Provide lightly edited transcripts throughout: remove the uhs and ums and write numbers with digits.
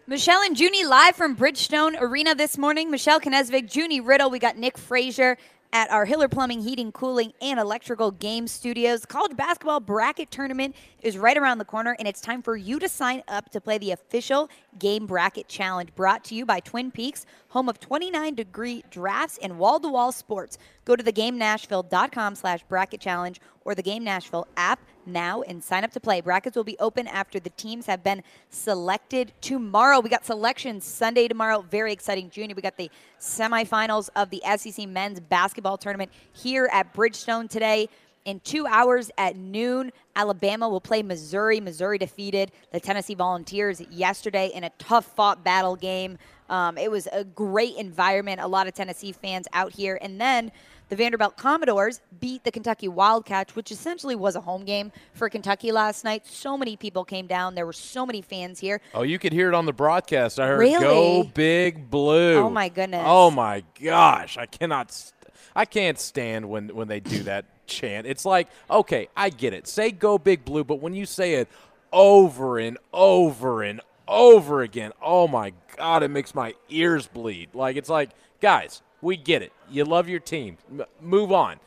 Michelle and Junie live from Bridgestone Arena this morning. Michelle Knesvig, Junie Riddle. We got Nick Frazier at our Hiller Plumbing, Heating, Cooling, and Electrical Game Studios. College basketball bracket tournament is right around the corner, and it's time for you to sign up to play the official Game Bracket Challenge, brought to you by Twin Peaks, home of 29-degree drafts and wall-to-wall sports. Go to theGameNashville.com/bracket challenge or the Game Nashville app now and sign up to play. Brackets will be open after the teams have been selected tomorrow. We got selections Sunday tomorrow. Very exciting. Junior, we got the semifinals of the SEC men's basketball tournament here at Bridgestone today. In 2 hours at noon, Alabama will play Missouri. Missouri defeated the Tennessee Volunteers yesterday in a tough-fought battle game. It was a great environment. A lot of Tennessee fans out here. And then the Vanderbilt Commodores beat the Kentucky Wildcats, which essentially was a home game for Kentucky last night. So many people came down. There were so many fans here. Oh, you could hear it on the broadcast. I heard, Really? "Go Big Blue." Oh, my goodness. Oh, my gosh. I can't stand when they do that chant. It's like, okay, I get it. Say "Go Big Blue," but when you say it over and over and over again, oh, my God, it makes my ears bleed. Like, it's like, guys, we get it. You love your team. Move on.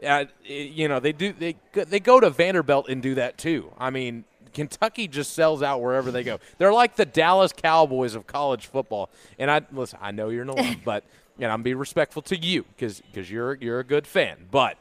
They go to Vanderbilt and do that too. I mean, Kentucky just sells out wherever they go. They're like the Dallas Cowboys of college football. And I know you're in the league, but I'm being respectful to you because you're a good fan. But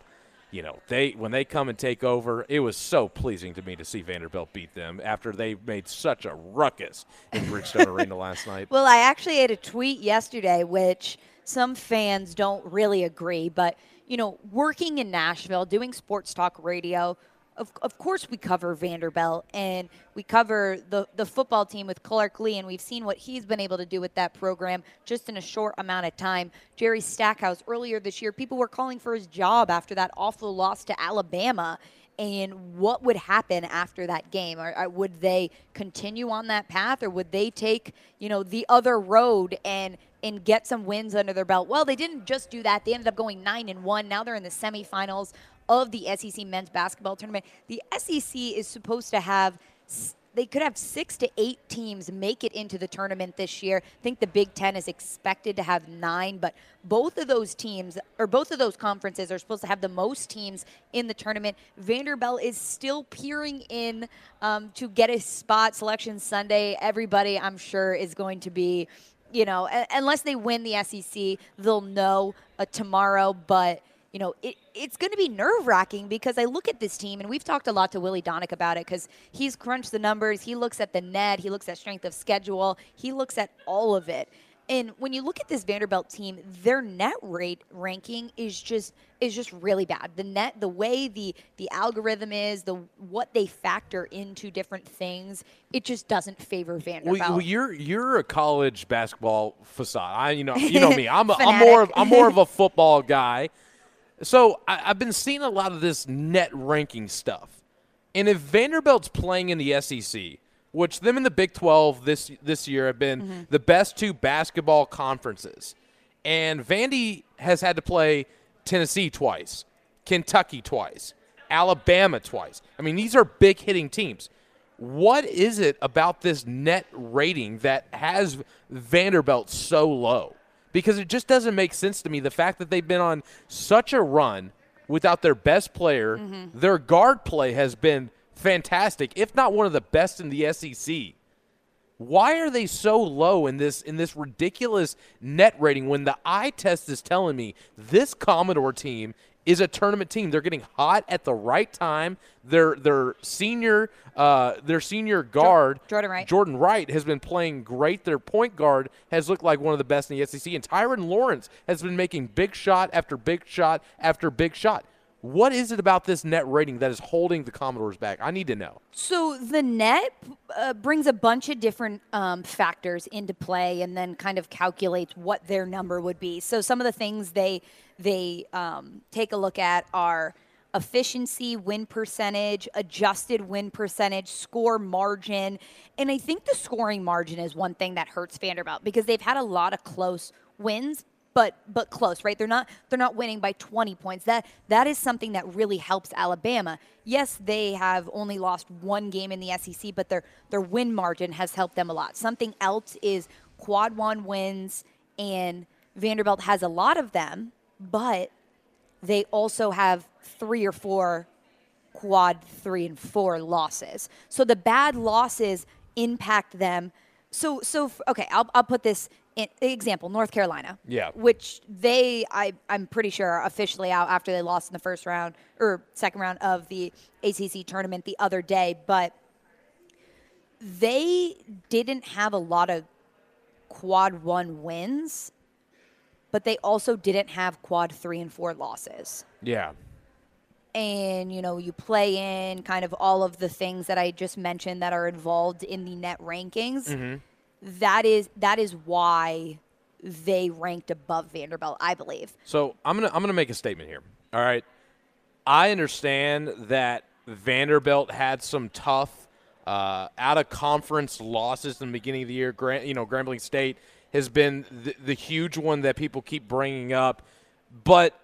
when they come and take over, it was so pleasing to me to see Vanderbilt beat them after they made such a ruckus in Bridgestone Arena last night. Well, I actually had a tweet yesterday, which some fans don't really agree, but, working in Nashville, doing sports talk radio, of course we cover Vanderbilt, and we cover the football team with Clark Lee, and we've seen what he's been able to do with that program just in a short amount of time. Jerry Stackhouse, earlier this year, people were calling for his job after that awful loss to Alabama. And what would happen after that game? Or would they continue on that path, or would they take, the other road and get some wins under their belt? Well, they didn't just do that. They ended up going 9-1. Now they're in the semifinals of the SEC men's basketball tournament. The SEC is supposed to have they could have 6 to 8 teams make it into the tournament this year. I think the Big Ten is expected to have 9, but both of those teams, or both of those conferences, are supposed to have the most teams in the tournament. Vanderbilt is still peering in to get a spot. Selection Sunday, everybody, I'm sure, is going to be, unless they win the SEC, they'll know tomorrow, but it's going to be nerve-wracking because I look at this team, and we've talked a lot to Willie Donick about it because he's crunched the numbers. He looks at the net. He looks at strength of schedule. He looks at all of it. And when you look at this Vanderbilt team, their net rate ranking is just really bad. The net, the way the algorithm is, what they factor into different things, it just doesn't favor Vanderbilt. Well, you're a college basketball facade. You know me. I'm more of a football guy. So I've been seeing a lot of this net ranking stuff. And if Vanderbilt's playing in the SEC, which them and the Big 12 this year have been the best 2 basketball conferences, and Vandy has had to play Tennessee twice, Kentucky twice, Alabama twice. I mean, these are big-hitting teams. What is it about this net rating that has Vanderbilt so low? Because it just doesn't make sense to me. The fact that they've been on such a run without their best player, their guard play has been fantastic, if not one of the best in the SEC. Why are they so low in this ridiculous net rating when the eye test is telling me this Commodore team is a tournament team? They're getting hot at the right time. Their senior guard, Jordan Wright, has been playing great. Their point guard has looked like one of the best in the SEC. And Tyron Lawrence has been making big shot after big shot after big shot. What is it about this net rating that is holding the Commodores back? I need to know. So the net brings a bunch of different factors into play and then kind of calculates what their number would be. So some of the things they take a look at are efficiency, win percentage, adjusted win percentage, score margin. And I think the scoring margin is one thing that hurts Vanderbilt because they've had a lot of close wins. but close, right? They're not winning by 20 points. That is something that really helps Alabama. Yes, they have only lost one game in the SEC, but their win margin has helped them a lot. Something else is quad one wins, and Vanderbilt has a lot of them, but they also have 3 or 4 quad 3 and 4 losses. So the bad losses impact them. So okay, I'll put this in example, North Carolina. Yeah. Which I'm pretty sure are officially out after they lost in the first round or second round of the ACC tournament the other day, but they didn't have a lot of quad 1 wins, but they also didn't have quad 3 and 4 losses. Yeah. And, you play in kind of all of the things that I just mentioned that are involved in the net rankings. Mm-hmm. That is why they ranked above Vanderbilt, I believe. So I'm gonna make a statement here. All right. I understand that Vanderbilt had some tough out-of-conference losses in the beginning of the year. Grambling State has been the huge one that people keep bringing up. But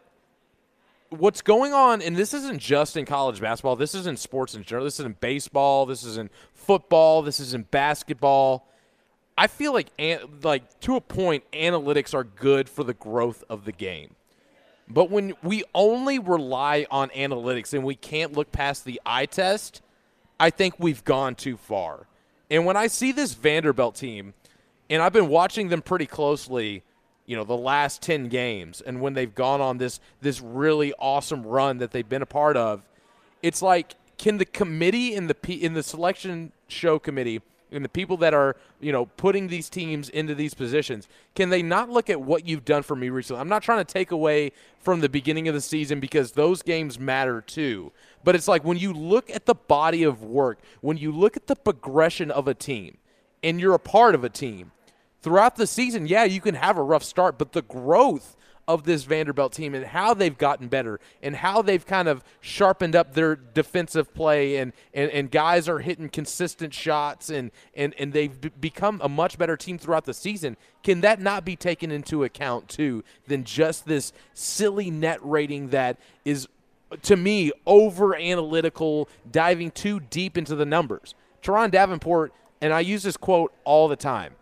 what's going on, and this isn't just in college basketball, this is in sports in general, this is in baseball, this is in football, this is in basketball. I feel like to a point, analytics are good for the growth of the game. But when we only rely on analytics and we can't look past the eye test, I think we've gone too far. And when I see this Vanderbilt team, and I've been watching them pretty closely, the last 10 games, and when they've gone on this really awesome run that they've been a part of, it's like, can the committee in the selection show committee and the people that are, putting these teams into these positions, can they not look at what you've done for me recently? I'm not trying to take away from the beginning of the season because those games matter too. But it's like when you look at the body of work, when you look at the progression of a team, and you're a part of a team, throughout the season, yeah, you can have a rough start, but the growth of this Vanderbilt team and how they've gotten better and how they've kind of sharpened up their defensive play and guys are hitting consistent shots and they've become a much better team throughout the season. Can that not be taken into account too than just this silly net rating that is, to me, over analytical, diving too deep into the numbers? Teron Davenport, and I use this quote all the time,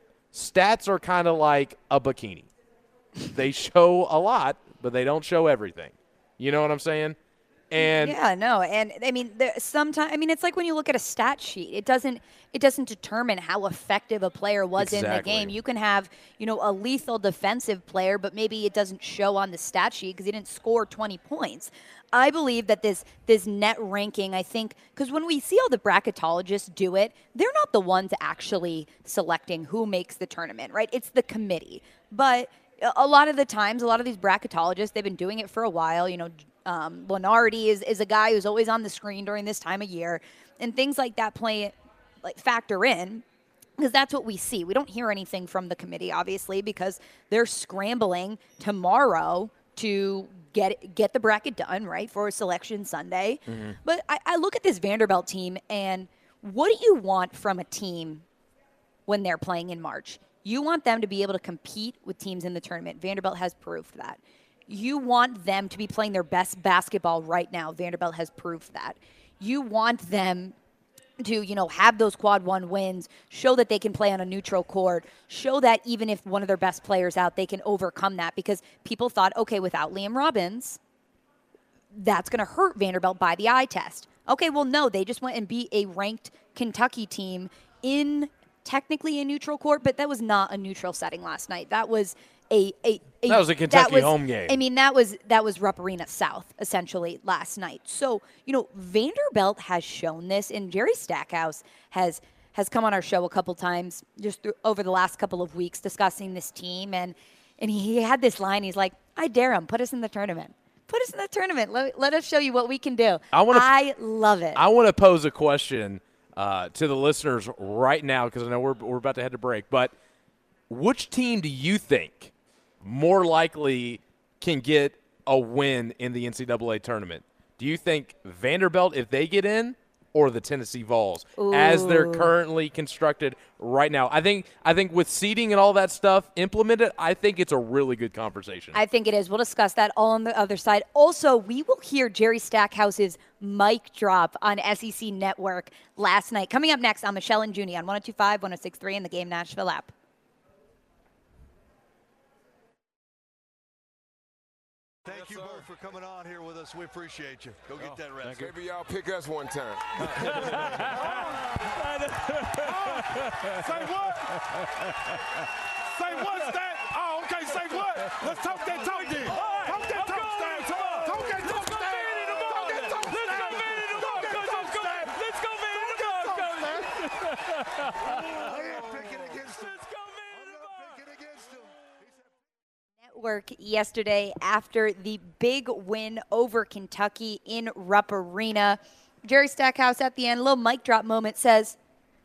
stats are kind of like a bikini. They show a lot, but they don't show everything. You know what I'm saying? And yeah, no, and I mean, sometimes it's like when you look at a stat sheet, it doesn't determine how effective a player was in the game. You can have a lethal defensive player, but maybe it doesn't show on the stat sheet because he didn't score 20 points. I believe that this net ranking, I think, because when we see all the bracketologists do it, they're not the ones actually selecting who makes the tournament, right? It's the committee, but a lot of the times, a lot of these bracketologists, they've been doing it for a while. Lenardi is a guy who's always on the screen during this time of year, and things like that factor in because that's what we see. We don't hear anything from the committee, obviously, because they're scrambling tomorrow to get the bracket done, right, for Selection Sunday. Mm-hmm. But I look at this Vanderbilt team, and what do you want from a team when they're playing in March? You want them to be able to compete with teams in the tournament. Vanderbilt has proved that. You want them to be playing their best basketball right now. Vanderbilt has proved that. You want them to, have those quad 1 wins, show that they can play on a neutral court, show that even if one of their best players out, they can overcome that because people thought, okay, without Liam Robbins, that's going to hurt Vanderbilt by the eye test. Okay, well, no, they just went and beat a ranked Kentucky team in technically a neutral court, but that was not a neutral setting last night. That was a Kentucky home game. I mean, that was Rupp Arena South essentially last night. So, Vanderbilt has shown this, and Jerry Stackhouse has come on our show a couple times just over the last couple of weeks discussing this team, and he had this line. He's like, "I dare him. Put us in the tournament. Put us in the tournament. Let us show you what we can do." I love it. I want to pose a question to the listeners right now because I know we're about to head to break. But which team do you think more likely can get a win in the NCAA tournament? Do you think Vanderbilt, if they get in, or the Tennessee Vols as they're currently constructed right now. I think with seeding and all that stuff implemented, I think it's a really good conversation. I think it is. We'll discuss that all on the other side. Also, we will hear Jerry Stackhouse's mic drop on SEC Network last night. Coming up next on Michelle and Junie on 102.5, 106.3 in the Game Nashville app. Thank you both for coming on here with us. We appreciate you. Go get that rest. Maybe y'all pick us one time. Say what? Say what, Stan? Oh, okay, say what? Let's talk that talk then. Talk that talk, Stan. Talk that talk, Stan. Talk that talk, Stan. Let's go, man. I ain't picking against him. I'm not picking against him. Network yesterday after the big win over Kentucky in Rupp Arena. Jerry Stackhouse at the end, a little mic drop moment, says,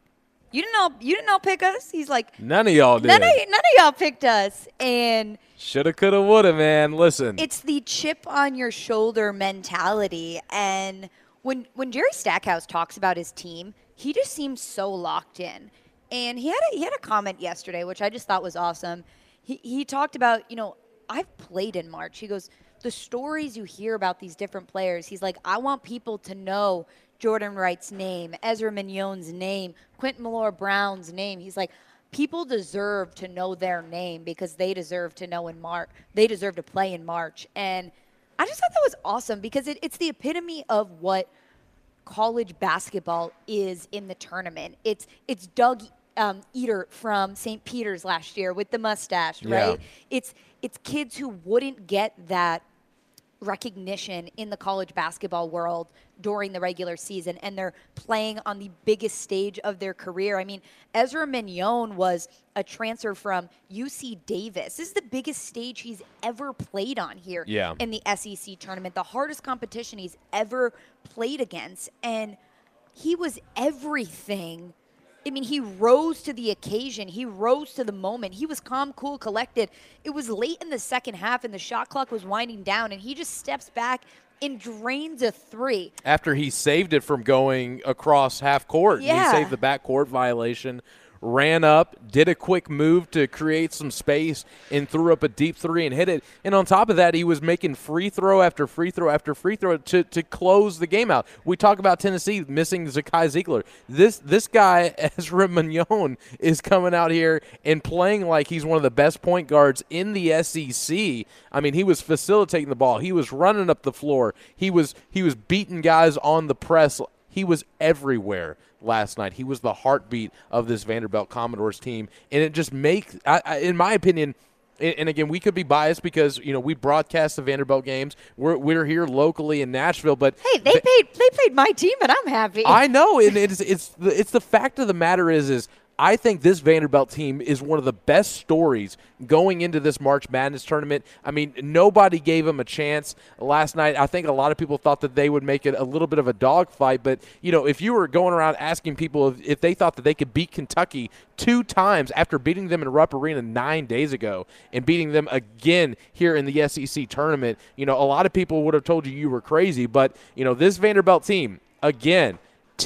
You didn't all pick us? He's like, none of y'all did. None of y'all picked us. And shoulda, coulda, woulda, man. Listen. It's the chip on your shoulder mentality. And when Jerry Stackhouse talks about his team, he just seems so locked in. And he had a comment yesterday, which I just thought was awesome. He talked about, I've played in March. He goes, the stories you hear about these different players, he's like, I want people to know Jordan Wright's name, Ezra Mignon's name, Quentin Millora-Brown's name. He's like, people deserve to know their name because they deserve to know in March. They deserve to play in March. And I just thought that was awesome because it's the epitome of what college basketball is in the tournament. It's Doug Eater from St. Peter's last year with the mustache, right? Yeah. It's kids who wouldn't get that recognition in the college basketball world during the regular season, and they're playing on the biggest stage of their career. I mean, Ezra Mignon was a transfer from UC Davis. This is the biggest stage he's ever played on here in the SEC tournament, the hardest competition he's ever played against, and he was everything. I mean, he rose to the occasion. He rose to the moment. He was calm, cool, collected. It was late in the second half, and the shot clock was winding down, and he just steps back and drains a three. After he saved it from going across half court. Yeah. He saved the backcourt violation, ran up, did a quick move to create some space, and threw up a deep three and hit it. And on top of that, he was making free throw after free throw after free throw to close the game out. We talk about Tennessee missing Zakai Ziegler. This guy, Ezra Mignon, is coming out here and playing like he's one of the best point guards in the SEC. I mean, he was facilitating the ball. He was running up the floor. He was beating guys on the press. He was everywhere last night. He was the heartbeat of this Vanderbilt Commodores team, and it just makes, in my opinion, and again, we could be biased because we broadcast the Vanderbilt games. We're here locally in Nashville, but hey, they played my team, and I'm happy. I know, and it's the fact of the matter is I think this Vanderbilt team is one of the best stories going into this March Madness tournament. I mean, nobody gave them a chance last night. I think a lot of people thought that they would make it a little bit of a dogfight, but, if you were going around asking people if they thought that they could beat Kentucky 2 times after beating them in Rupp Arena 9 days ago and beating them again here in the SEC tournament, a lot of people would have told you were crazy, but, this Vanderbilt team, again,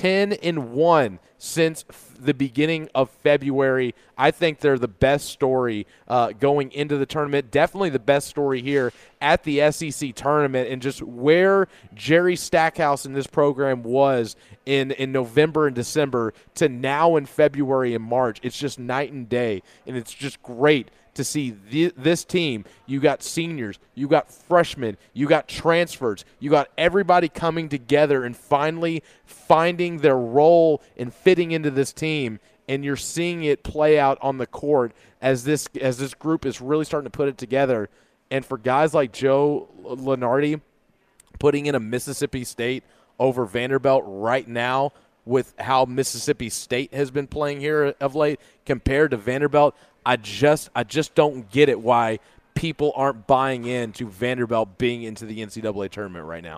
10-1 since the beginning of February. I think they're the best story going into the tournament. Definitely the best story here at the SEC tournament, and just where Jerry Stackhouse in this program was in November and December to now in February and March. It's just night and day, and it's just great to see this team. You got seniors, you got freshmen, you got transfers, you got everybody coming together and finally finding their role and fitting into this team, and you're seeing it play out on the court as this group is really starting to put it together. And for guys like Joe Lunardi putting in a Mississippi State over Vanderbilt right now with how Mississippi State has been playing here of late compared to Vanderbilt, I just don't get it why people aren't buying into Vanderbilt being into the NCAA tournament right now.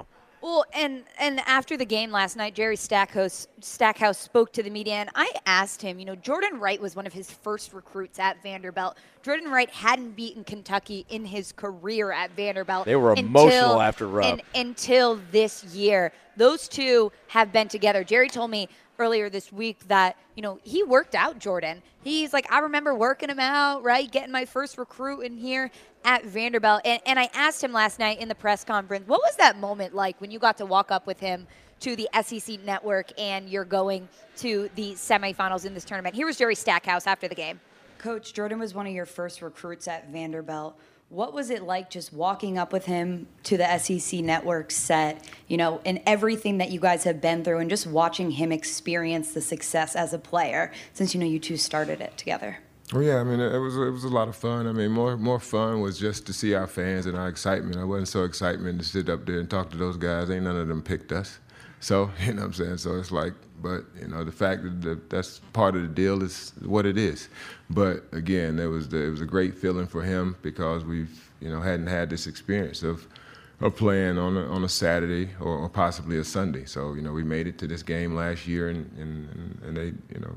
Well, and after the game last night, Jerry Stackhouse spoke to the media, and I asked him, Jordan Wright was one of his first recruits at Vanderbilt. Jordan Wright hadn't beaten Kentucky in his career at Vanderbilt. They were emotional after Rupp. Until this year. Those two have been together. Jerry told me earlier this week that, he worked out Jordan. He's like, I remember working him out, right, getting my first recruit in here at Vanderbilt. And I asked him last night in the press conference, what was that moment like when you got to walk up with him to the SEC Network and you're going to the semifinals in this tournament? Here was Jerry Stackhouse after the game. Coach, Jordan was one of your first recruits at Vanderbilt. What was it like just walking up with him to the SEC Network set, and everything that you guys have been through, and just watching him experience the success as a player since, you two started it together? Well, yeah, I mean, it was a lot of fun. I mean, more fun was just to see our fans and our excitement. I wasn't so excited to sit up there and talk to those guys. Ain't none of them picked us. So, you know what I'm saying? So it's like, but, the fact that that's part of the deal is what it is. But, again, it was a great feeling for him because we've, hadn't had this experience of playing on a Saturday or possibly a Sunday. So, we made it to this game last year and they,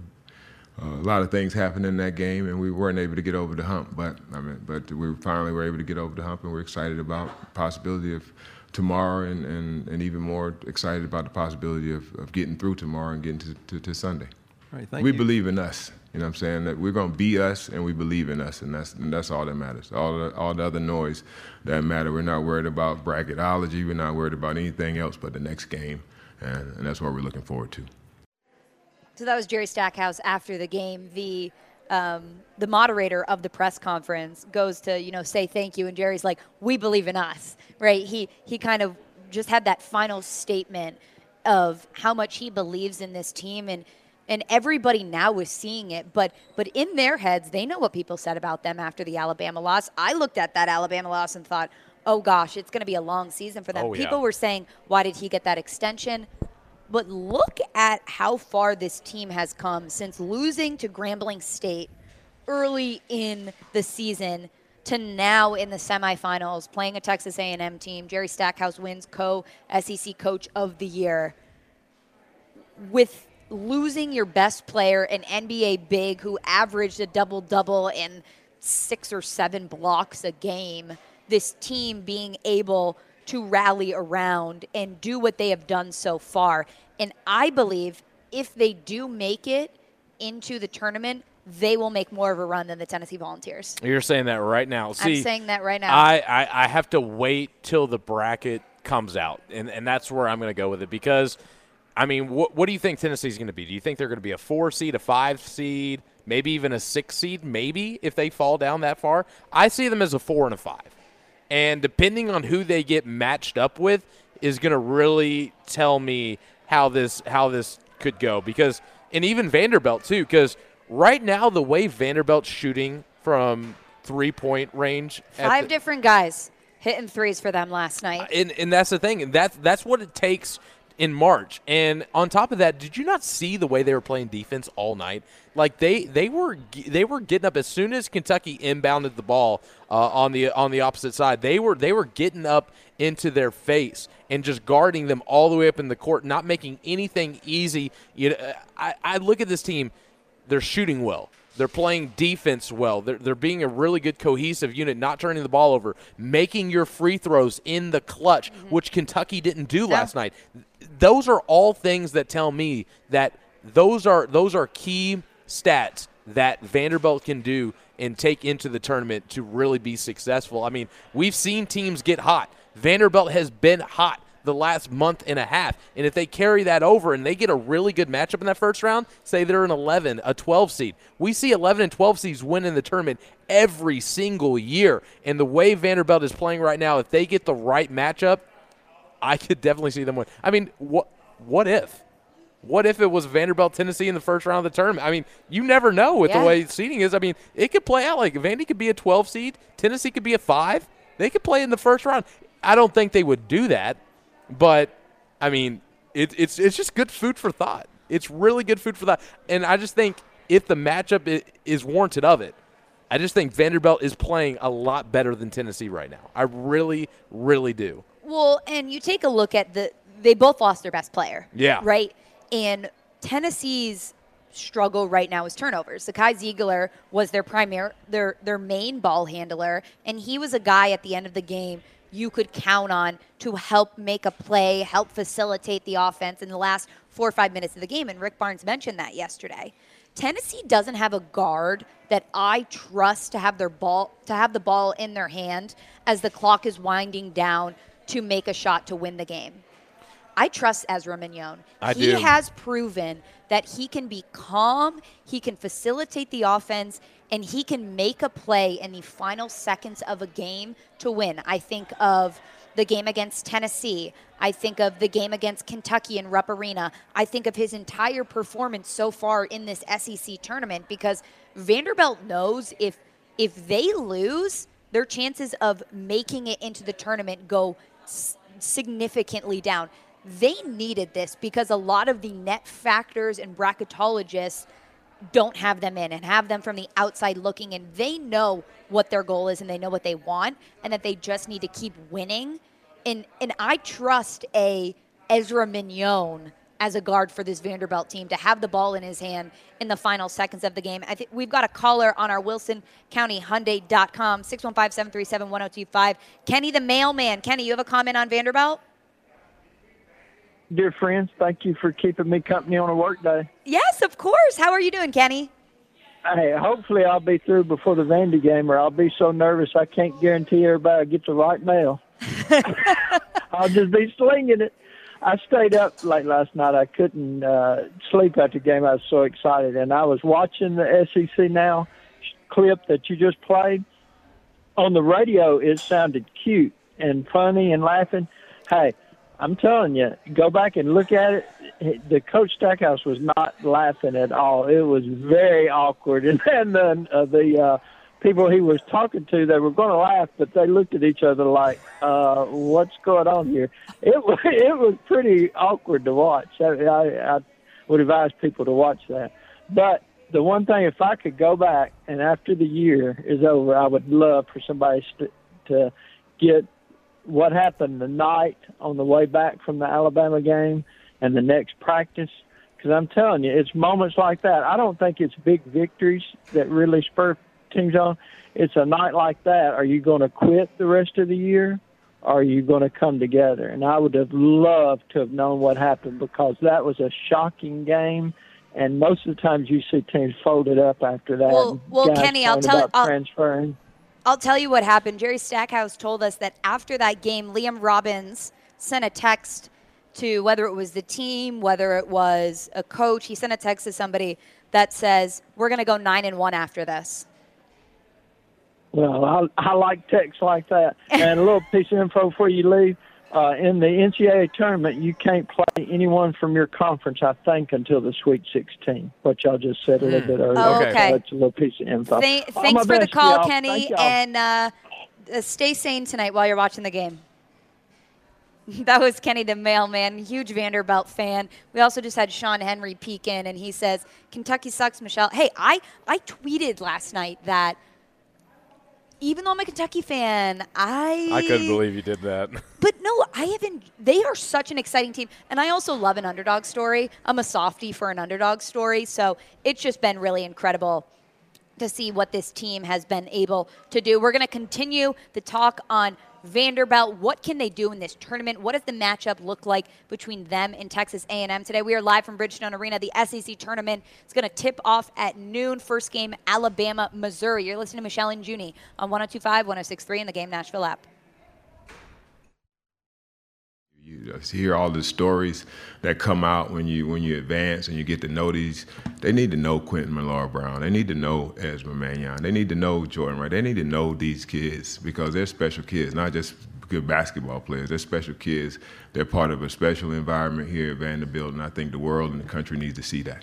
a lot of things happened in that game, and we weren't able to get over the hump. But we finally were able to get over the hump, and we're excited about the possibility of tomorrow, and even more excited about the possibility of getting through tomorrow and getting to Sunday. All right, thank we you. believe in us. You know what I'm saying? That we're going to be us, and we believe in us, and that's all that matters. All the other noise doesn't matter. We're not worried about bracketology. We're not worried about anything else but the next game, and that's what we're looking forward to. So that was Jerry Stackhouse after the game. The moderator of the press conference goes to, say thank you, and Jerry's like, we believe in us, right? He kind of just had that final statement of how much he believes in this team, and everybody now is seeing it. But in their heads, they know what people said about them after the Alabama loss. I looked at that Alabama loss and thought, oh, gosh, it's going to be a long season for them. Oh, yeah. People were saying, why did he get that extension? But look at how far this team has come since losing to Grambling State early in the season to now in the semifinals, playing a Texas A&M team. Jerry Stackhouse wins co-SEC Coach of the Year. With losing your best player, an NBA big who averaged a double-double and 6 or 7 blocks a game, this team being able to rally around and do what they have done so far. And I believe if they do make it into the tournament, they will make more of a run than the Tennessee Volunteers. You're saying that right now. See, I'm saying that right now. I have to wait till the bracket comes out, and that's where I'm going to go with it because, I mean, what do you think Tennessee's going to be? Do you think they're going to be a 4 seed, a 5 seed, maybe even a 6 seed, maybe if they fall down that far? I see them as a 4 and a 5. And depending on who they get matched up with is going to really tell me how this could go. Because, and even Vanderbilt too, because right now the way Vanderbilt's shooting from 3-point range. 5 different guys hitting threes for them last night. And that's the thing. That's what it takes in March. And on top of that, did you not see the way they were playing defense all night? Like they were getting up as soon as Kentucky inbounded the ball on the opposite side. They were getting up into their face and just guarding them all the way up in the court, not making anything easy. I look at this team; they're shooting well. They're playing defense well. They're being a really good cohesive unit, not turning the ball over, making your free throws in the clutch, which Kentucky didn't do last night. Those are all things that tell me that those are key stats that Vanderbilt can do and take into the tournament to really be successful. I mean, we've seen teams get hot. Vanderbilt has been hot the last month and a half, and if they carry that over and they get a really good matchup in that first round, say they're an 11, a 12 seed, we see 11 and 12 seeds win in the tournament every single year. And the way Vanderbilt is playing right now, if they get the right matchup, I could definitely see them win. I mean, what if? What if it was Vanderbilt, Tennessee in the first round of the tournament? I mean, you never know with the way seeding is. I mean, it could play out like Vandy could be a 12 seed, Tennessee could be a 5. They could play in the first round. I don't think they would do that, but I mean, it's just good food for thought. It's really good food for thought, and I just think if the matchup is warranted of it, I just think Vanderbilt is playing a lot better than Tennessee right now. I really, really do. Well, and you take a look at they both lost their best player. Yeah. Right? And Tennessee's struggle right now is turnovers. Zakai Ziegler was their main ball handler, and he was a guy at the end of the game you could count on to help make a play, help facilitate the offense in the last 4 or 5 minutes of the game. And Rick Barnes mentioned that yesterday. Tennessee doesn't have a guard that I trust to have the ball in their hand as the clock is winding down to make a shot to win the game. I trust Ezra Mignon. He has proven that he can be calm, he can facilitate the offense, and he can make a play in the final seconds of a game to win. I think of the game against Tennessee. I think of the game against Kentucky in Rupp Arena. I think of his entire performance so far in this SEC tournament, because Vanderbilt knows if they lose, their chances of making it into the tournament go significantly down. They needed this because a lot of the net factors and bracketologists don't have them in and have them from the outside looking in. They know what their goal is and they know what they want, and that they just need to keep winning. And I trust a Ezra Mignon as a guard for this Vanderbilt team to have the ball in his hand in the final seconds of the game. I think we've got a caller on our WilsonCountyHyundai.com, 615-737-1025. Kenny the mailman. Kenny, you have a comment on Vanderbilt? Dear friends, thank you for keeping me company on a work day. Yes, of course. How are you doing, Kenny? Hey, hopefully I'll be through before the Vandy game, or I'll be so nervous I can't guarantee everybody will get the right mail. I'll just be slinging it. I stayed up late last night. I couldn't sleep after the game. I was so excited. And I was watching the SEC Now clip that you just played. On the radio, it sounded cute and funny and laughing. Hey, I'm telling you, go back and look at it. The Coach Stackhouse was not laughing at all. It was very awkward. And then the people he was talking to, they were going to laugh, but they looked at each other like, what's going on here? It was pretty awkward to watch. I would advise people to watch that. But the one thing, if I could go back and after the year is over, I would love for somebody to get what happened the night on the way back from the Alabama game and the next practice. Because I'm telling you, it's moments like that. I don't think it's big victories that really spur teams on. It's a night like that. Are you going to quit the rest of the year, or are you going to come together? And I would have loved to have known what happened, because that was a shocking game. And most of the times you see teams folded up after that. Well, Kenny, I'll tell you what happened. Jerry Stackhouse told us that after that game, Liam Robbins sent a text to, whether it was the team, whether it was a coach, he sent a text to somebody that says, we're going to go 9-1 after this. Well, I like texts like that. And a little piece of info before you leave. In the NCAA tournament, you can't play anyone from your conference, I think, until the Sweet 16, what y'all just said a little bit earlier. Okay. That's a little piece of info. Thanks for the call, Kenny, and stay sane tonight while you're watching the game. That was Kenny the mailman, huge Vanderbilt fan. We also just had Sean Henry peek in, and he says, Kentucky sucks, Michelle. Hey, I tweeted last night that even though I'm a Kentucky fan, I couldn't believe you did that. But no, they are such an exciting team. And I also love an underdog story. I'm a softie for an underdog story. So it's just been really incredible to see what this team has been able to do. We're going to continue the talk on Vanderbilt. What can they do in this tournament? What does the matchup look like between them and Texas A&M today? We are live from Bridgestone Arena. The SEC tournament is going to tip off at noon. First game, Alabama, Missouri. You're listening to Michelle and Junie on 102.5, 106.3 in the Game Nashville app. You just hear all the stories that come out when you advance and you get to know these. They need to know Quentin Millard-Brown. They need to know Ezra Mignon. They need to know Jordan Wright. They need to know these kids, because they're special kids, not just good basketball players. They're special kids. They're part of a special environment here at Vanderbilt, and I think the world and the country needs to see that.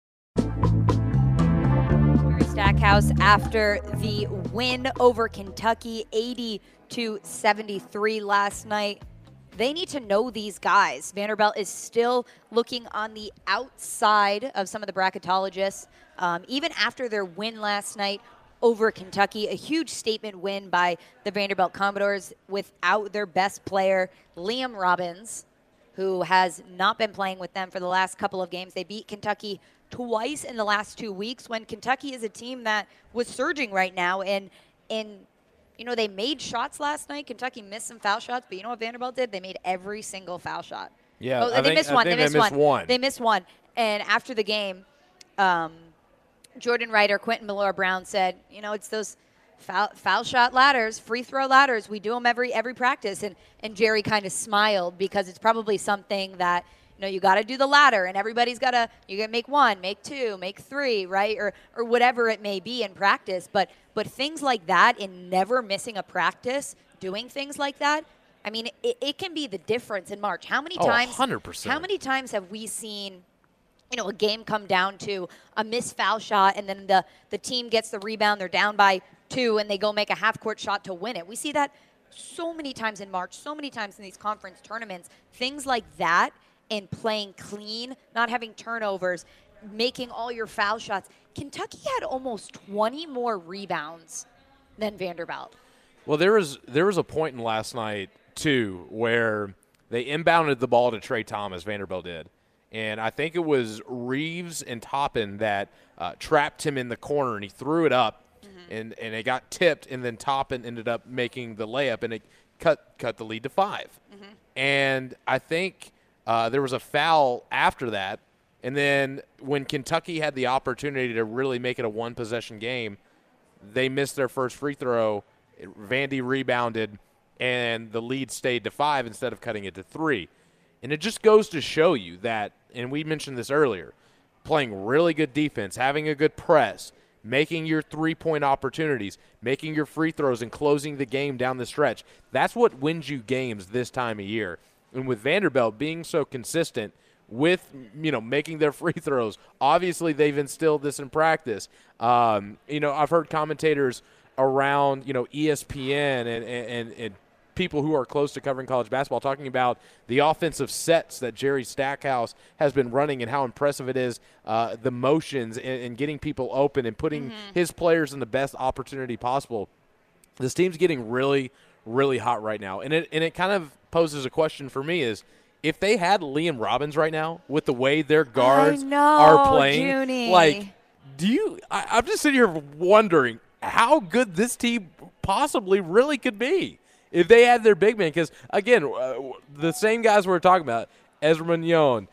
Stackhouse after the win over Kentucky, 80-73 last night. They need to know these guys. Vanderbilt is still looking on the outside of some of the bracketologists. Even after their win last night over Kentucky. A huge statement win by the Vanderbilt Commodores without their best player, Liam Robbins, who has not been playing with them for the last couple of games. They beat Kentucky twice in the last 2 weeks when Kentucky is a team that was surging right now. And they made shots last night. Kentucky missed some foul shots, but you know what Vanderbilt did? They made every single foul shot. Yeah, they missed one. They missed one. And after the game, Jordan Wright or Quentin Milora-Brown said, it's those foul shot ladders, free throw ladders. We do them every practice. And Jerry kind of smiled because it's probably something that, you got to do the ladder, and everybody's got to, you got to make 1, make 2, make 3, right? Or whatever it may be in practice. But things like that, and never missing a practice, doing things like that, I mean, it can be the difference in March. How many times? 100%. How many times have we seen, a game come down to a missed foul shot, and then the team gets the rebound, they're down by 2, and they go make a half-court shot to win it? We see that so many times in March, so many times in these conference tournaments. Things like that, and playing clean, not having turnovers, making all your foul shots. Kentucky had almost 20 more rebounds than Vanderbilt. Well, there was a point in last night, too, where they inbounded the ball to Trey Thomas, Vanderbilt did. And I think it was Reeves and Toppin that trapped him in the corner, and he threw it up, and it got tipped, and then Toppin ended up making the layup, and it cut the lead to 5. And I think there was a foul after that, and then when Kentucky had the opportunity to really make it a one-possession game, they missed their first free throw. Vandy rebounded, and the lead stayed to 5 instead of cutting it to 3. And it just goes to show you that, and we mentioned this earlier, playing really good defense, having a good press, making your three-point opportunities, making your free throws, and closing the game down the stretch. That's what wins you games this time of year. And with Vanderbilt being so consistent with, making their free throws, obviously they've instilled this in practice. I've heard commentators around, ESPN and people who are close to covering college basketball talking about the offensive sets that Jerry Stackhouse has been running and how impressive it is, the motions and getting people open and putting his players in the best opportunity possible. This team's getting really, really hot right now. And it kind of poses a question for me is, if they had Liam Robbins right now with the way their guards are playing, Junie. I'm just sitting here wondering how good this team possibly really could be if they had their big man. Because, again, the same guys we're talking about, Ezra Manjon,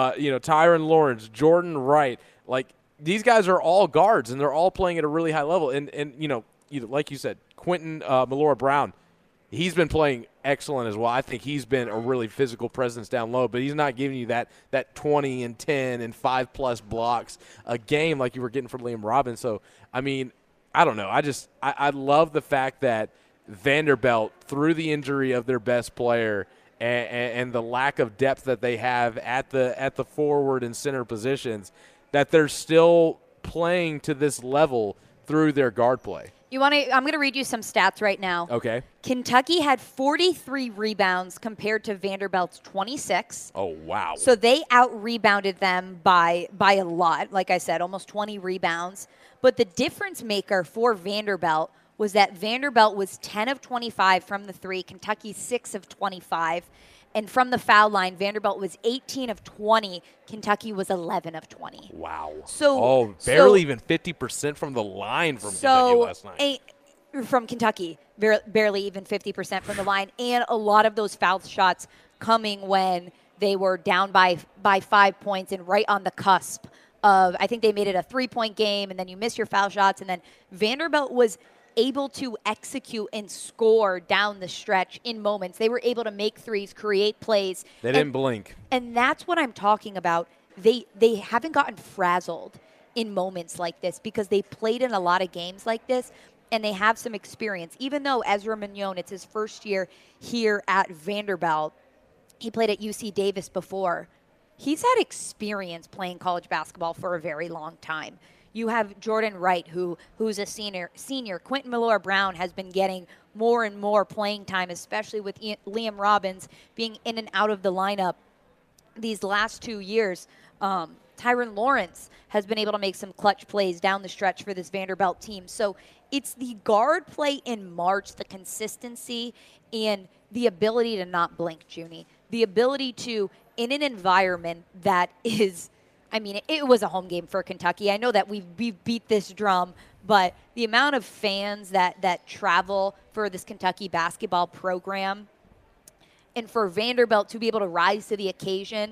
Tyron Lawrence, Jordan Wright, like these guys are all guards, and they're all playing at a really high level. And like you said, Quentin Milora-Brown, he's been playing excellent as well. I think he's been a really physical presence down low, but he's not giving you that 20 and 10 and 5+ blocks a game like you were getting from Liam Robbins. So, I mean, I don't know. I love the fact that Vanderbilt, through the injury of their best player and the lack of depth that they have at the forward and center positions, that they're still playing to this level through their guard play. I'm going to read you some stats right now. Okay. Kentucky had 43 rebounds compared to Vanderbilt's 26. Oh, wow. So they out-rebounded them by a lot. Like I said, almost 20 rebounds. But the difference maker for Vanderbilt was that Vanderbilt was 10 of 25 from the 3, Kentucky 6 of 25. And from the foul line, Vanderbilt was 18 of 20. Kentucky was 11 of 20. Wow. Barely even 50% from the line from Kentucky last night. From Kentucky, barely even 50% from the line. And a lot of those foul shots coming when they were down by 5 points and right on the cusp of, I think they made it a 3-point game, and then you miss your foul shots. And then Vanderbilt was able to execute and score down the stretch in moments. They were able to make threes, create plays. They didn't blink. And that's what I'm talking about. They haven't gotten frazzled in moments like this because they played in a lot of games like this, and they have some experience. Even though Ezra Manjon, it's his first year here at Vanderbilt, he played at UC Davis before. He's had experience playing college basketball for a very long time. You have Jordan Wright, who's a senior. Quentin Milora-Brown has been getting more and more playing time, especially with Liam Robbins being in and out of the lineup these last 2 years. Tyron Lawrence has been able to make some clutch plays down the stretch for this Vanderbilt team. So it's the guard play in March, the consistency, and the ability to not blink, Junie. The ability to, in an environment that is, I mean, it was a home game for Kentucky. I know that we've beat this drum, but the amount of fans that travel for this Kentucky basketball program, and for Vanderbilt to be able to rise to the occasion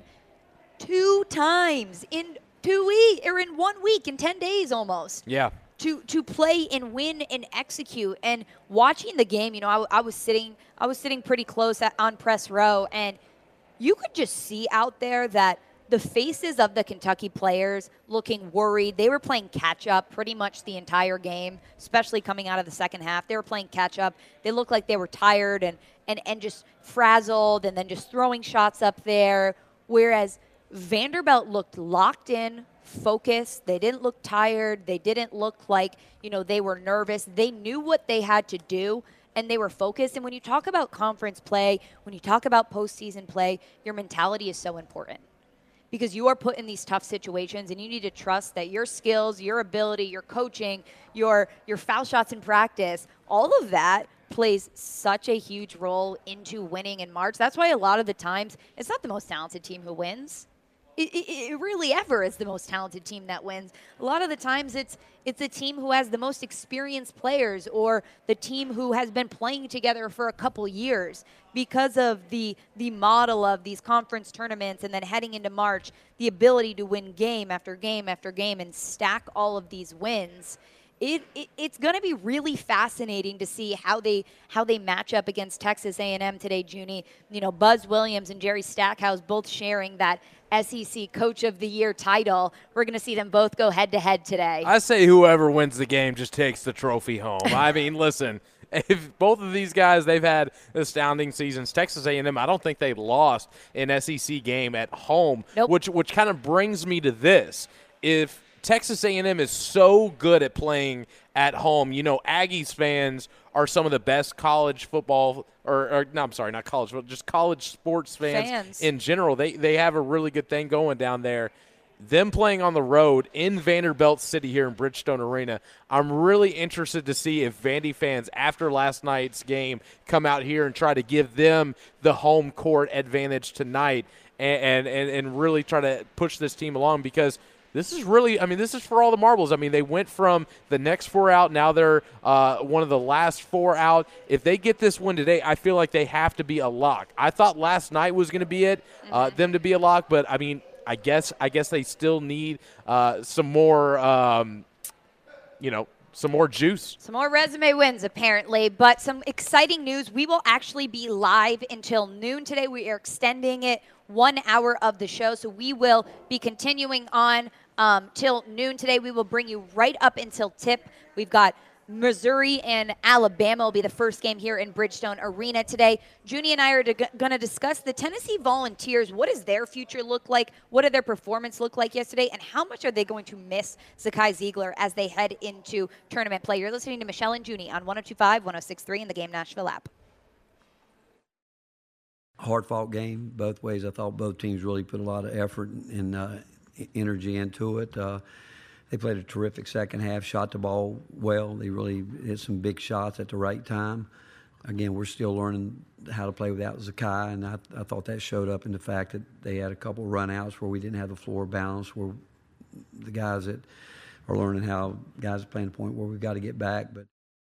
2 times in 2 weeks, or in 1 week, in 10 days almost. Yeah. To play and win and execute. And watching the game, you know, I was sitting pretty close on press row, and you could just see out there that the faces of the Kentucky players looking worried. They were playing catch up pretty much the entire game, especially coming out of the second half. They were playing catch up. They looked like they were tired and just frazzled, and then just throwing shots up there. Whereas Vanderbilt looked locked in, focused. They didn't look tired. They didn't look like, you know, they were nervous. They knew what they had to do, and they were focused. And when you talk about conference play, when you talk about postseason play, your mentality is so important, because you are put in these tough situations, and you need to trust that your skills, your ability, your coaching, your foul shots in practice, all of that plays such a huge role into winning in March. That's why a lot of the times it's not the most talented team who wins. It really ever is the most talented team that wins. A lot of the times it's a team who has the most experienced players, or the team who has been playing together for a couple years, because of the model of these conference tournaments, and then heading into March, the ability to win game after game after game and stack all of these wins. It's going to be really fascinating to see how they match up against Texas A&M today, Junie. You know, Buzz Williams and Jerry Stackhouse both sharing that SEC Coach of the Year title. We're going to see them both go head-to-head today. I say whoever wins the game just takes the trophy home. I mean, listen, if both of these guys, they've had astounding seasons. Texas A&M, I don't think they've lost an SEC game at home, nope. which kind of brings me to this. If Texas A&M is so good at playing at home, you know, Aggies fans are some of the best college football, or no, I'm sorry, not college, but just college sports fans in general. They have a really good thing going down there. Them playing on the road in Vanderbilt City here in Bridgestone Arena, I'm really interested to see if Vandy fans, after last night's game, come out here and try to give them the home court advantage tonight, and really try to push this team along, because this is really, I mean, this is for all the marbles. I mean, they went from the next 4 out. Now they're one of the last 4 out. If they get this win today, I feel like they have to be a lock. I thought last night was going to be it, them to be a lock. But, I mean, I guess they still need some more, some more juice. Some more resume wins, apparently. But some exciting news. We will actually be live until noon today. We are extending it 1 hour of the show. So we will be continuing on till noon today. We will bring you right up until tip. We've got Missouri and Alabama will be the first game here in Bridgestone Arena today. Junie and I are going to discuss the Tennessee Volunteers. What does their future look like? What did their performance look like yesterday? And how much are they going to miss Zakai Ziegler as they head into tournament play? You're listening to Michelle and Junie on 102.5, 106.3 in the Game Nashville app. Hard-fought game both ways. I thought both teams really put a lot of effort and energy into it. They played a terrific second half, shot the ball well. They really hit some big shots at the right time. Again, we're still learning how to play without Zakai, and I thought that showed up in the fact that they had a couple run-outs where we didn't have the floor balance, where the guys that are learning how guys are playing the point where we've got to get back. But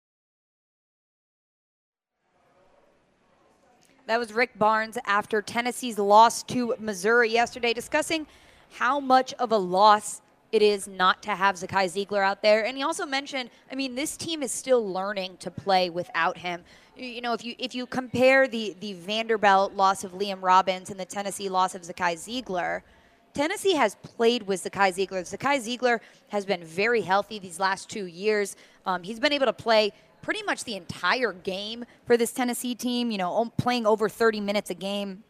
that was Rick Barnes after Tennessee's loss to Missouri yesterday, discussing how much of a loss it is not to have Zakai Ziegler out there. And he also mentioned, I mean, this team is still learning to play without him. You know, if you compare the Vanderbilt loss of Liam Robbins and the Tennessee loss of Zakai Ziegler, Tennessee has played with Zakai Ziegler. Zakai Ziegler has been very healthy these last 2 years. He's been able to play pretty much the entire game for this Tennessee team, you know, playing over 30 minutes a game.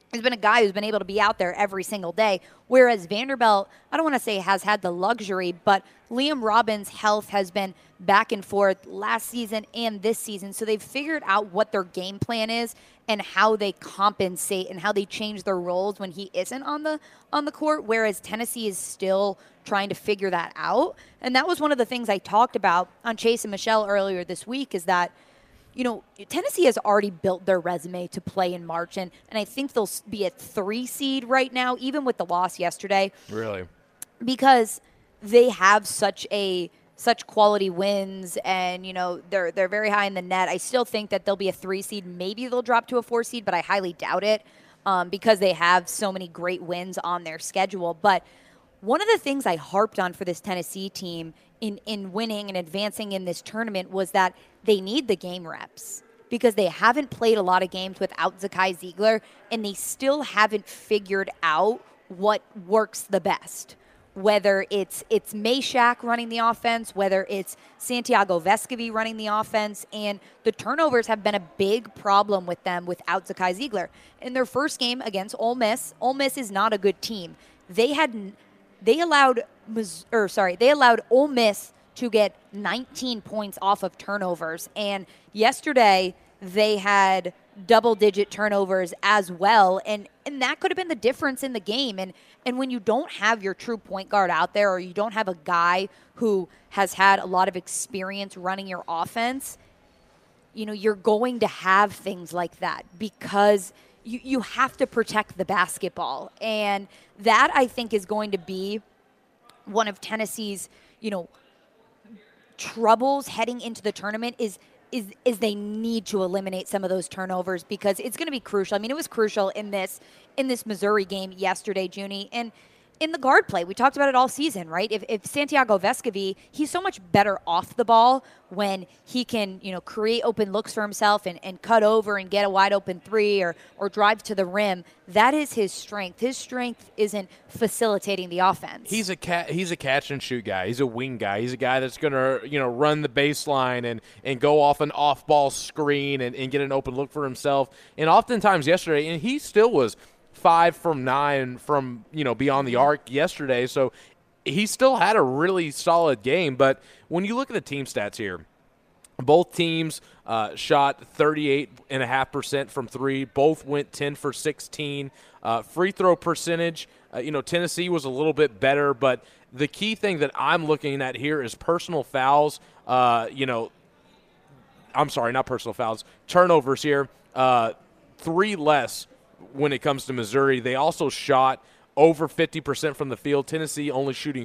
He's been a guy who's been able to be out there every single day, whereas Vanderbilt, I don't want to say has had the luxury, but Liam Robbins' health has been back and forth last season and this season, so they've figured out what their game plan is and how they compensate and how they change their roles when he isn't on the court, whereas Tennessee is still trying to figure that out. And that was one of the things I talked about on Chase and Michelle earlier this week, is that Tennessee has already built their resume to play in March, and I think they'll be at 3 seed right now, even with the loss yesterday. Really? Because they have such quality wins, and they're very high in the net. I still think that they'll be a 3 seed. Maybe they'll drop to a 4 seed, but I highly doubt it because they have so many great wins on their schedule. But one of the things I harped on for this Tennessee team in winning and advancing in this tournament was that they need the game reps, because they haven't played a lot of games without Zakai Ziegler, and they still haven't figured out what works the best. Whether it's Meshack running the offense, whether it's Santiago Vescovi running the offense, and the turnovers have been a big problem with them without Zakai Ziegler. In their first game against Ole Miss is not a good team. They allowed Ole Miss to get 19 points off of turnovers, and yesterday they had double-digit turnovers as well, and that could have been the difference in the game. And when you don't have your true point guard out there, or you don't have a guy who has had a lot of experience running your offense, you're going to have things like that, because you have to protect the basketball. And that, I think, is going to be one of Tennessee's, troubles heading into the tournament is they need to eliminate some of those turnovers, because it's going to be crucial. I mean, it was crucial in this Missouri game yesterday, Junie, and in the guard play. We talked about it all season, right? If Santiago Vescovi, he's so much better off the ball when he can, create open looks for himself and cut over and get a wide open 3 or drive to the rim. That is his strength. His strength isn't facilitating the offense. He's a catch and shoot guy. He's a wing guy. He's a guy that's going to, run the baseline and go off an off-ball screen and get an open look for himself. And oftentimes yesterday, and he still was 5 from 9 from, beyond the arc yesterday. So he still had a really solid game. But when you look at the team stats here, both teams shot 38.5% from 3. Both went 10 for 16. Free throw percentage, Tennessee was a little bit better. But the key thing that I'm looking at here is personal fouls. I'm sorry, not personal fouls. Turnovers here. 3 less when it comes to Missouri. They also shot over 50% from the field. Tennessee only shooting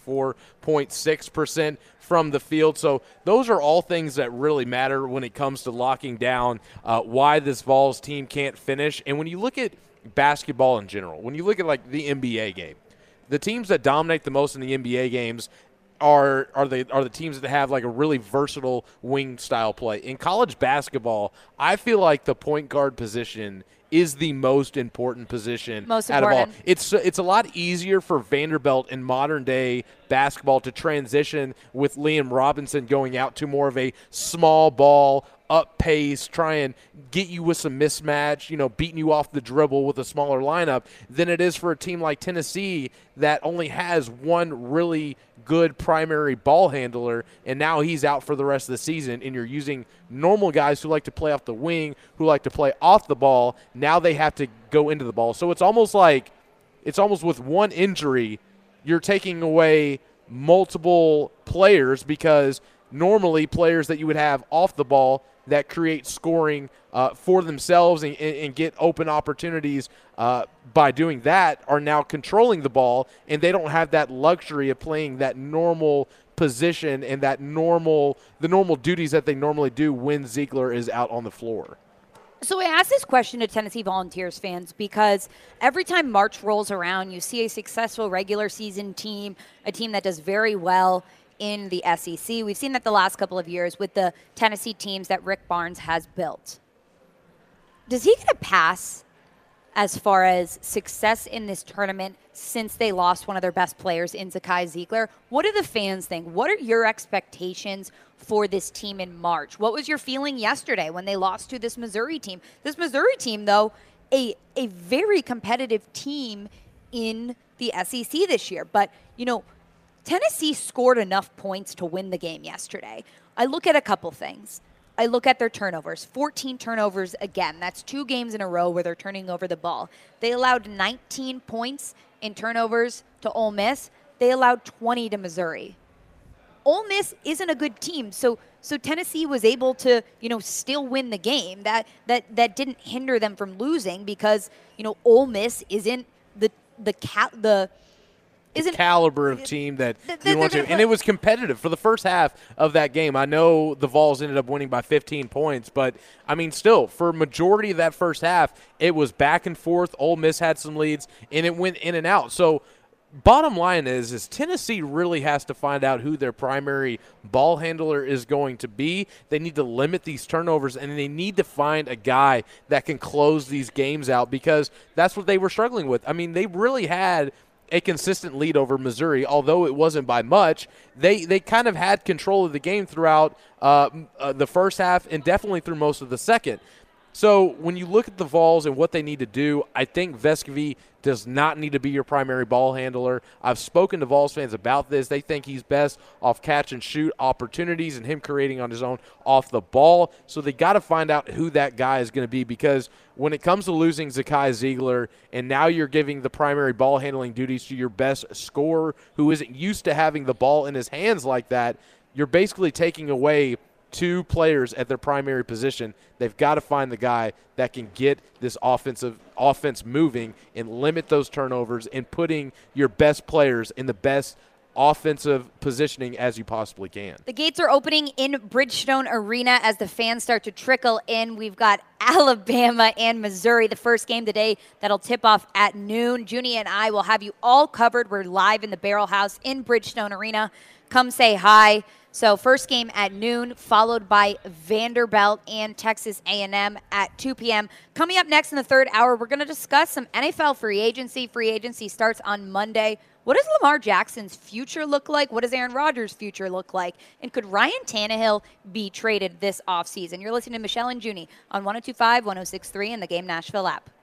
44.6% from the field. So those are all things that really matter when it comes to locking down why this Vols team can't finish. And when you look at basketball in general, when you look at like the NBA game, the teams that dominate the most in the NBA games are the teams that have like a really versatile wing style play. In college basketball, I feel like the point guard position is the most important position out of all. It's a lot easier for Vanderbilt in modern day basketball to transition with Liam Robinson going out to more of a small ball, up pace, try and get you with some mismatch, beating you off the dribble with a smaller lineup, than it is for a team like Tennessee that only has one really good primary ball handler, and now he's out for the rest of the season, and you're using normal guys who like to play off the wing, who like to play off the ball. Now they have to go into the ball. So it's almost with one injury, you're taking away multiple players, because normally players that you would have off the ball that create scoring for themselves and get open opportunities by doing that are now controlling the ball, and they don't have that luxury of playing that normal position and the normal duties that they normally do when Ziegler is out on the floor. So I asked this question to Tennessee Volunteers fans because every time March rolls around, you see a successful regular season team, a team that does very well in the SEC. We've seen that the last couple of years with the Tennessee teams that Rick Barnes has built. Does he get a pass as far as success in this tournament since they lost one of their best players in Zakai Ziegler? What do the fans think? What are your expectations for this team in March? What was your feeling yesterday when they lost to this Missouri team? This Missouri team, though, a very competitive team in the SEC this year. But, Tennessee scored enough points to win the game yesterday. I look at a couple things. I look at their turnovers. 14 turnovers again. That's 2 games in a row where they're turning over the ball. They allowed 19 points in turnovers to Ole Miss. They allowed 20 to Missouri. Ole Miss isn't a good team, so Tennessee was able to, still win the game. That didn't hinder them from losing because, Ole Miss isn't the caliber of team that you want to. And it was competitive for the first half of that game. I know the Vols ended up winning by 15 points, but, still, for majority of that first half, it was back and forth. Ole Miss had some leads, and it went in and out. So bottom line is Tennessee really has to find out who their primary ball handler is going to be. They need to limit these turnovers, and they need to find a guy that can close these games out because that's what they were struggling with. They really had a consistent lead over Missouri, although it wasn't by much. They kind of had control of the game throughout the first half and definitely through most of the second. So when you look at the Vols and what they need to do, I think Vescovi does not need to be your primary ball handler. I've spoken to Vols fans about this. They think he's best off catch and shoot opportunities and him creating on his own off the ball. So they got to find out who that guy is going to be because when it comes to losing Zakai Ziegler and now you're giving the primary ball handling duties to your best scorer who isn't used to having the ball in his hands like that, you're basically taking away 2 players at their primary position. They've got to find the guy that can get this offense moving and limit those turnovers and putting your best players in the best offensive positioning as you possibly can. The gates are opening in Bridgestone Arena as the fans start to trickle in. We've got Alabama and Missouri, the first game today that'll tip off at noon. Junie and I will have you all covered. We're live in the Barrel House in Bridgestone Arena. Come say hi. So first game at noon, followed by Vanderbilt and Texas A&M at 2 p.m. Coming up next in the third hour, we're going to discuss some NFL free agency. Free agency starts on Monday. What does Lamar Jackson's future look like? What does Aaron Rodgers' future look like? And could Ryan Tannehill be traded this offseason? You're listening to Michelle and Junie on 102.5, 106.3, and the Game Nashville app.